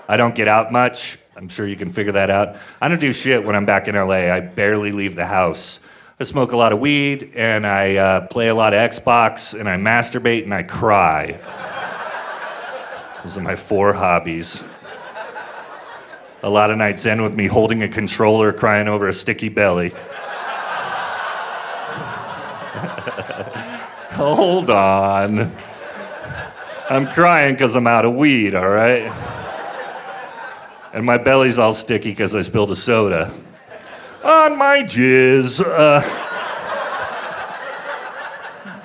I don't get out much. I'm sure you can figure that out. I don't do shit when I'm back in LA. I barely leave the house. I smoke a lot of weed, and I play a lot of Xbox, and I masturbate, and I cry. Those are my 4 hobbies. A lot of nights end with me holding a controller, crying over a sticky belly. Hold on. I'm crying because I'm out of weed, all right? And my belly's all sticky because I spilled a soda. On my jizz.